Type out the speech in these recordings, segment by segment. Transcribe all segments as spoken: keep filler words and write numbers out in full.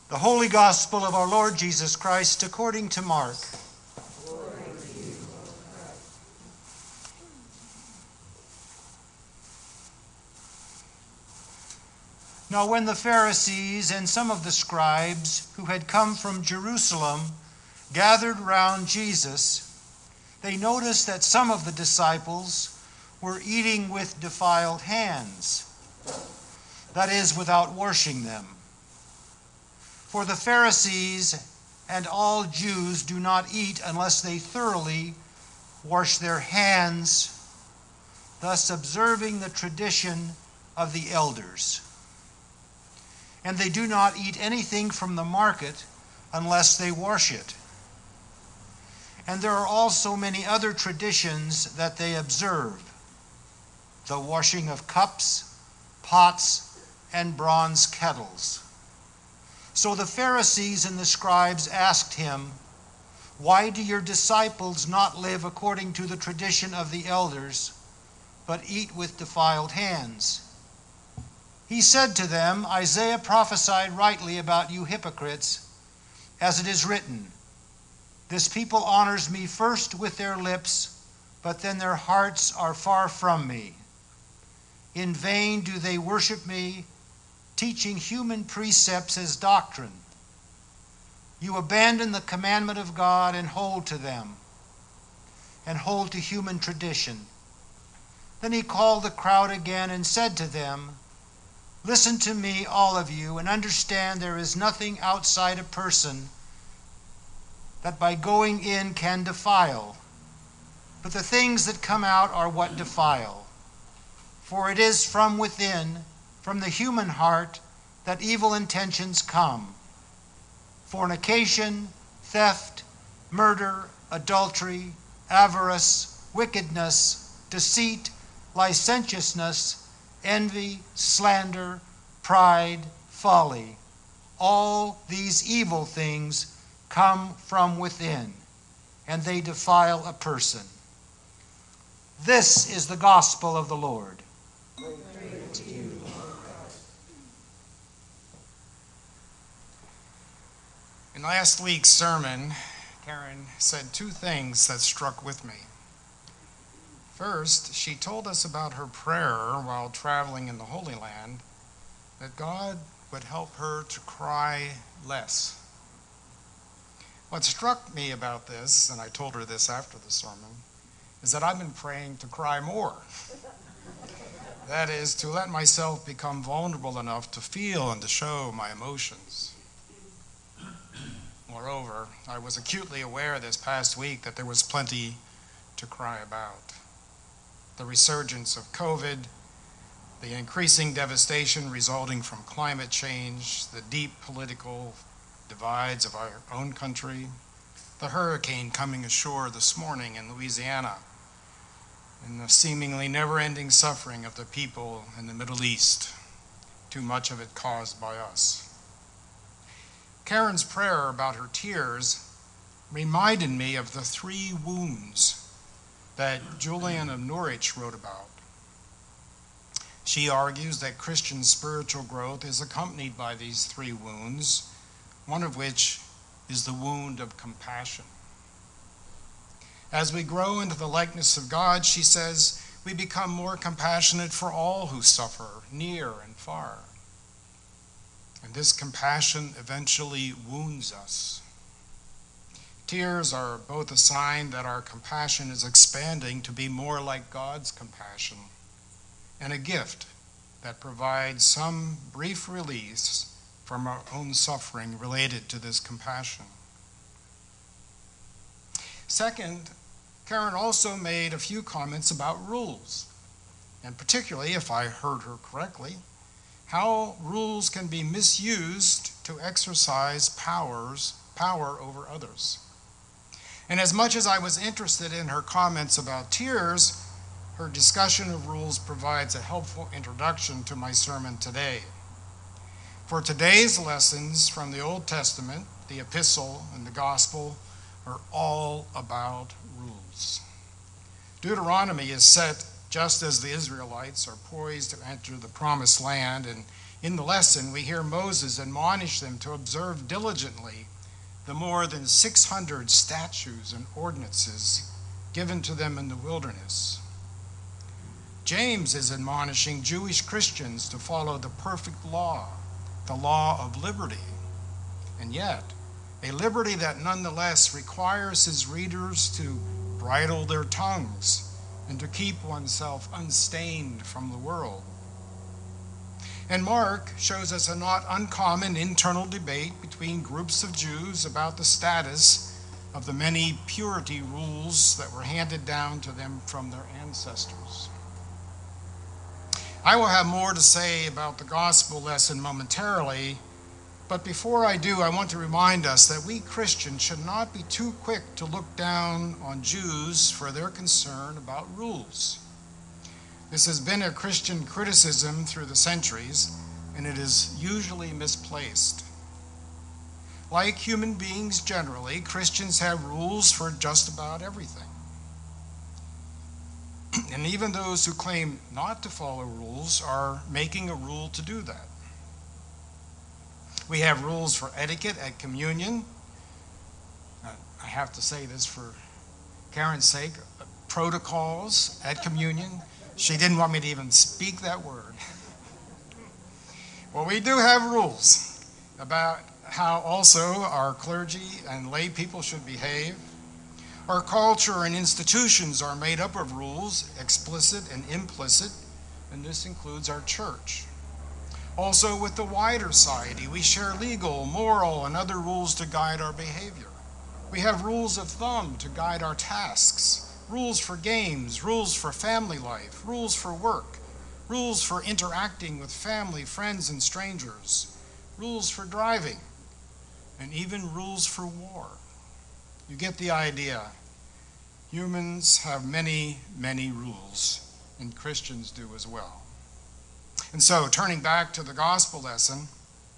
The Holy Gospel of our Lord Jesus Christ according to Mark. Glory to you, Lord Christ. Now when the Pharisees and some of the scribes who had come from Jerusalem gathered round Jesus, they noticed that some of the disciples were eating with defiled hands, that is, without washing them. For the Pharisees and all Jews do not eat unless they thoroughly wash their hands, thus observing the tradition of the elders. And they do not eat anything from the market unless they wash it. And there are also many other traditions that they observe: the washing of cups, pots, and bronze kettles. So the Pharisees and the scribes asked him, "Why do your disciples not live according to the tradition of the elders, but eat with defiled hands?" He said to them, "Isaiah prophesied rightly about you hypocrites, as it is written, 'This people honors me first with their lips, but then their hearts are far from me. In vain do they worship me, teaching human precepts as doctrine. You abandon the commandment of God and hold to them, and hold to human tradition.' Then he called the crowd again and said to them, 'Listen to me, all of you, and understand there is nothing outside a person that by going in can defile, but the things that come out are what defile. For it is from within, from the human heart, that evil intentions come: fornication, theft, murder, adultery, avarice, wickedness, deceit, licentiousness, envy, slander, pride, folly. All these evil things come from within, and they defile a person.' This is the gospel of the Lord." Praise to you, Lord Christ. In last week's sermon, Karen said two things that struck with me. First, she told us about her prayer while traveling in the Holy Land, that God would help her to cry less. What struck me about this, and I told her this after the sermon, is that I've been praying to cry more. That is, to let myself become vulnerable enough to feel and to show my emotions. Moreover, I was acutely aware this past week that there was plenty to cry about. The resurgence of COVID, the increasing devastation resulting from climate change, the deep political divides of our own country, the hurricane coming ashore this morning in Louisiana, and the seemingly never-ending suffering of the people in the Middle East, too much of it caused by us. Karen's prayer about her tears reminded me of the three wounds that Julian of Norwich wrote about. She argues that Christian spiritual growth is accompanied by these three wounds, one of which is the wound of compassion. As we grow into the likeness of God, she says, we become more compassionate for all who suffer, near and far. And this compassion eventually wounds us. Tears are both a sign that our compassion is expanding to be more like God's compassion, and a gift that provides some brief release from our own suffering related to this compassion. Second, Karen also made a few comments about rules, and particularly, if I heard her correctly, how rules can be misused to exercise powers, power over others. And as much as I was interested in her comments about tears, her discussion of rules provides a helpful introduction to my sermon today. For today's lessons from the Old Testament, the Epistle and the Gospel are all about rules. Deuteronomy is set just as the Israelites are poised to enter the Promised Land, and In the lesson, we hear Moses admonish them to observe diligently the more than six hundred statutes and ordinances given to them in the wilderness. James is admonishing Jewish Christians to follow the perfect law, the law of liberty, and yet a liberty that nonetheless requires his readers to bridle their tongues and to keep oneself unstained from the world. And Mark shows us a not uncommon internal debate between groups of Jews about the status of the many purity rules that were handed down to them from their ancestors. I will have more to say about the gospel lesson momentarily, but before I do, I want to remind us that we Christians should not be too quick to look down on Jews for their concern about rules. This has been a Christian criticism through the centuries, and it is usually misplaced. Like human beings generally, Christians have rules for just about everything. And even those who claim not to follow rules are making a rule to do that. We have rules for etiquette at communion. Uh, I have to say this for Karen's sake, uh, protocols at communion. She didn't want me to even speak that word. Well, we do have rules about how also our clergy and lay people should behave. Our culture and institutions are made up of rules, explicit and implicit, and this includes our church. Also, with the wider society, we share legal, moral, and other rules to guide our behavior. We have rules of thumb to guide our tasks. Rules for games, rules for family life, rules for work, rules for interacting with family, friends, and strangers, rules for driving, and even rules for war. You get the idea. Humans have many, many rules, and Christians do as well. And so, turning back to the gospel lesson,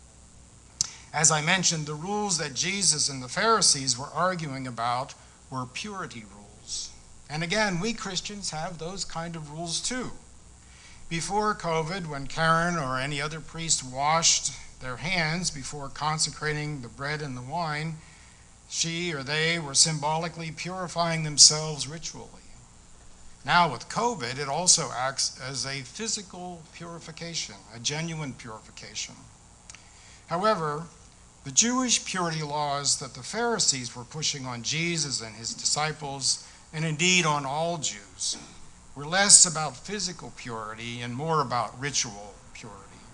as I mentioned, the rules that Jesus and the Pharisees were arguing about were purity rules. And again, we Christians have those kind of rules too. Before COVID, when Karen or any other priest washed their hands before consecrating the bread and the wine, she or they were symbolically purifying themselves ritually. Now with COVID, it also acts as a physical purification, a genuine purification. However, the Jewish purity laws that the Pharisees were pushing on Jesus and his disciples, and indeed on all Jews, were less about physical purity and more about ritual purity.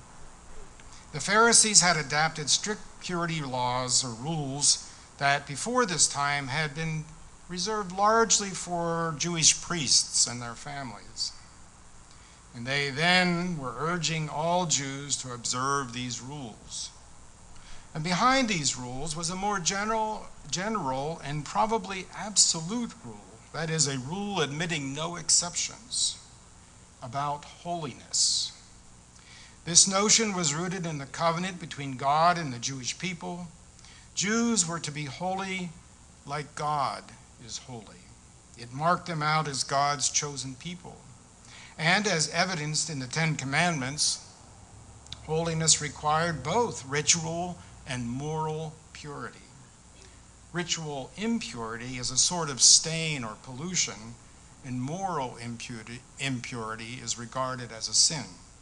The Pharisees had adapted strict purity laws or rules that before this time had been reserved largely for Jewish priests and their families. And they then were urging all Jews to observe these rules. And behind these rules was a more general, general and probably absolute rule. That is, a rule admitting no exceptions about holiness. This notion was rooted in the covenant between God and the Jewish people. Jews were to be holy like God is holy. It marked them out as God's chosen people. And as evidenced in the Ten Commandments, holiness required both ritual and moral purity. Ritual impurity is a sort of stain or pollution, and moral impurity, impurity is regarded as a sin.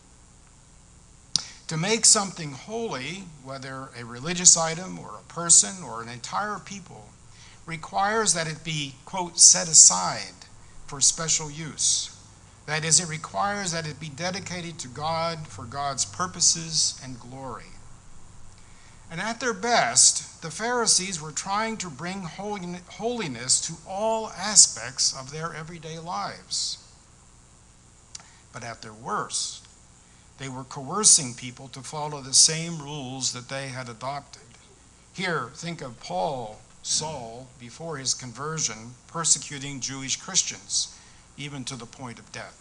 To make something holy, whether a religious item or a person or an entire people, requires that it be, quote, set aside for special use. That is, it requires that it be dedicated to God for God's purposes and glory. And at their best, the Pharisees were trying to bring holiness to all aspects of their everyday lives. But at their worst, they were coercing people to follow the same rules that they had adopted. Here, think of Paul, Saul, before his conversion, persecuting Jewish Christians, even to the point of death.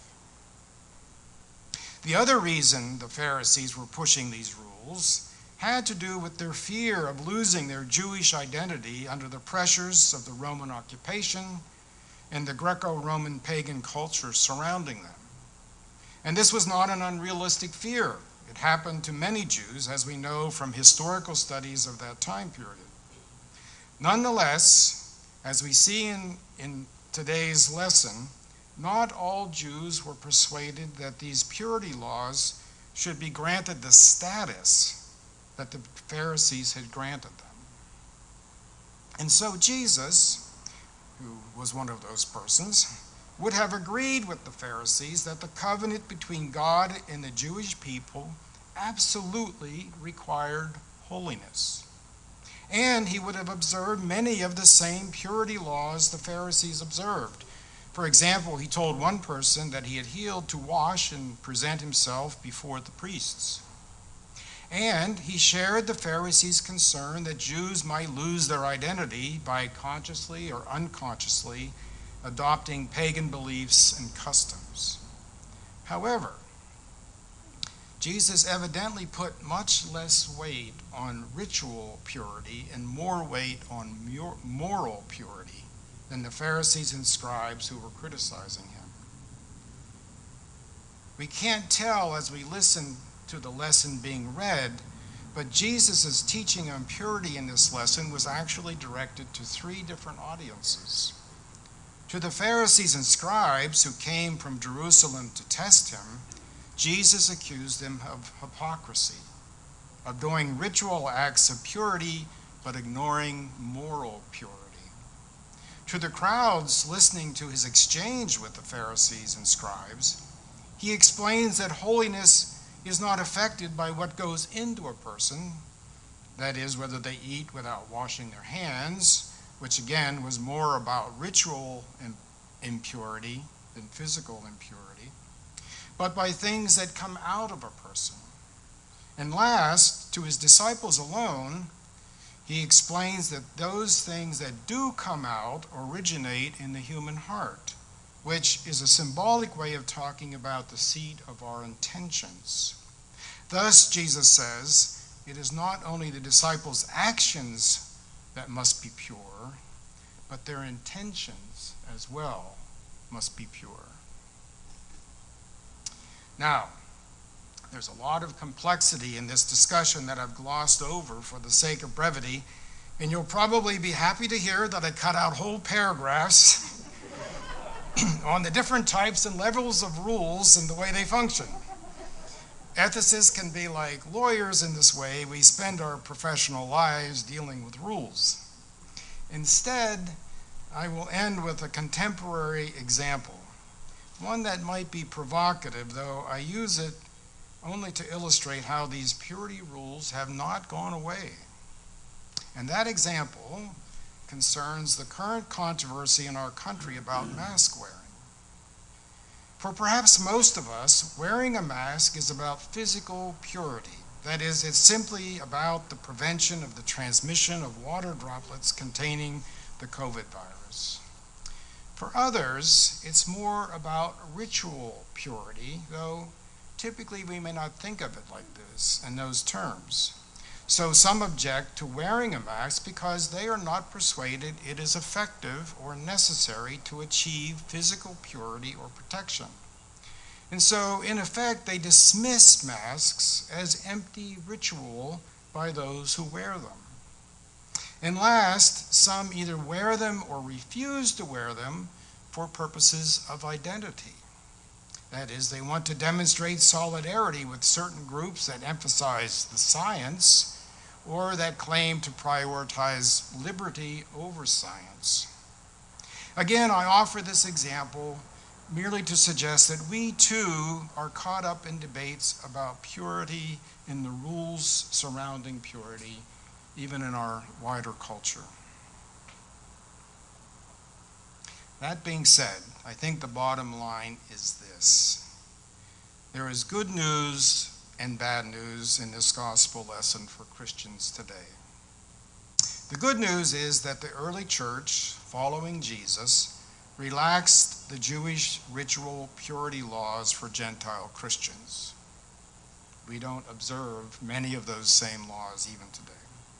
The other reason the Pharisees were pushing these rules had to do with their fear of losing their Jewish identity under the pressures of the Roman occupation and the Greco-Roman pagan culture surrounding them. And this was not an unrealistic fear. It happened to many Jews, as we know from historical studies of that time period. Nonetheless, as we see in, in today's lesson, not all Jews were persuaded that these purity laws should be granted the status that the Pharisees had granted them. And so Jesus, who was one of those persons, would have agreed with the Pharisees that the covenant between God and the Jewish people absolutely required holiness. And he would have observed many of the same purity laws the Pharisees observed. For example, he told one person that he had healed to wash and present himself before the priests. And he shared the Pharisees' concern that Jews might lose their identity by consciously or unconsciously adopting pagan beliefs and customs. However, Jesus evidently put much less weight on ritual purity and more weight on moral purity than the Pharisees and scribes who were criticizing him. We can't tell as we listen to the lesson being read, but Jesus' teaching on purity in this lesson was actually directed to three different audiences. To the Pharisees and scribes who came from Jerusalem to test him, Jesus accused them of hypocrisy, of doing ritual acts of purity but ignoring moral purity. To the crowds listening to his exchange with the Pharisees and scribes, he explains that holiness is not affected by what goes into a person, that is, whether they eat without washing their hands, which again was more about ritual impurity than physical impurity, but by things that come out of a person. And last, to his disciples alone, he explains that those things that do come out originate in the human heart, which is a symbolic way of talking about the seat of our intentions. Thus, Jesus says, it is not only the disciples' actions that must be pure, but their intentions as well must be pure. Now, there's a lot of complexity in this discussion that I've glossed over for the sake of brevity, and you'll probably be happy to hear that I cut out whole paragraphs on the different types and levels of rules and the way they function. Ethicists can be like lawyers in this way. We spend our professional lives dealing with rules. Instead, I will end with a contemporary example, one that might be provocative, though I use it only to illustrate how these purity rules have not gone away. And that example concerns the current controversy in our country about mask wearing. For perhaps most of us, wearing a mask is about physical purity. That is, it's simply about the prevention of the transmission of water droplets containing the COVID virus. For others, it's more about ritual purity, though typically we may not think of it like this, in those terms. So some object to wearing a mask because they are not persuaded it is effective or necessary to achieve physical purity or protection. And so, in effect, they dismiss masks as empty ritual by those who wear them. And last, some either wear them or refuse to wear them for purposes of identity. That is, they want to demonstrate solidarity with certain groups that emphasize the science or that claim to prioritize liberty over science. Again, I offer this example merely to suggest that we too are caught up in debates about purity and the rules surrounding purity, even in our wider culture. That being said, I think the bottom line is this. There is good news and bad news in this gospel lesson for Christians today. The good news is that the early church, following Jesus, relaxed the Jewish ritual purity laws for Gentile Christians. We don't observe many of those same laws even today,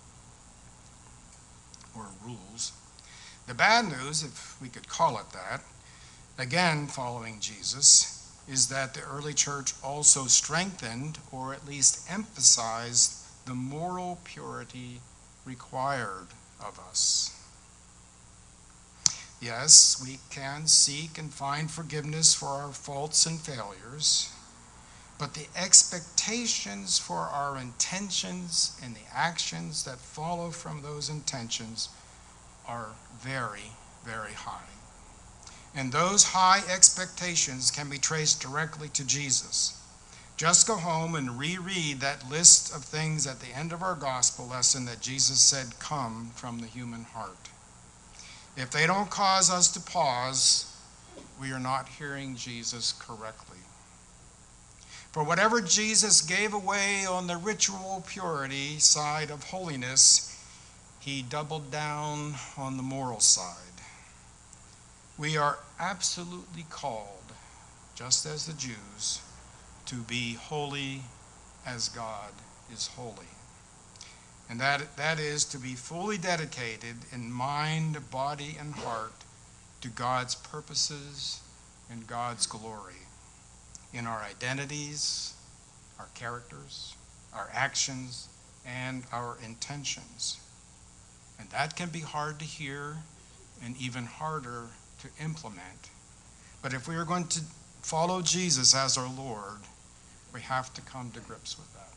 or rules. The bad news, if we could call it that, again following Jesus, is that the early church also strengthened, or at least emphasized, the moral purity required of us. Yes, we can seek and find forgiveness for our faults and failures, but the expectations for our intentions and the actions that follow from those intentions are very, very high. And those high expectations can be traced directly to Jesus. Just go home and reread that list of things at the end of our gospel lesson that Jesus said come from the human heart. If they don't cause us to pause, we are not hearing Jesus correctly. For whatever Jesus gave away on the ritual purity side of holiness, he doubled down on the moral side. We are absolutely called, just as the Jews, to be holy as God is holy. And that, that is to be fully dedicated in mind, body, and heart to God's purposes and God's glory in our identities, our characters, our actions, and our intentions. And that can be hard to hear and even harder to implement. But if we are going to follow Jesus as our Lord, we have to come to grips with that.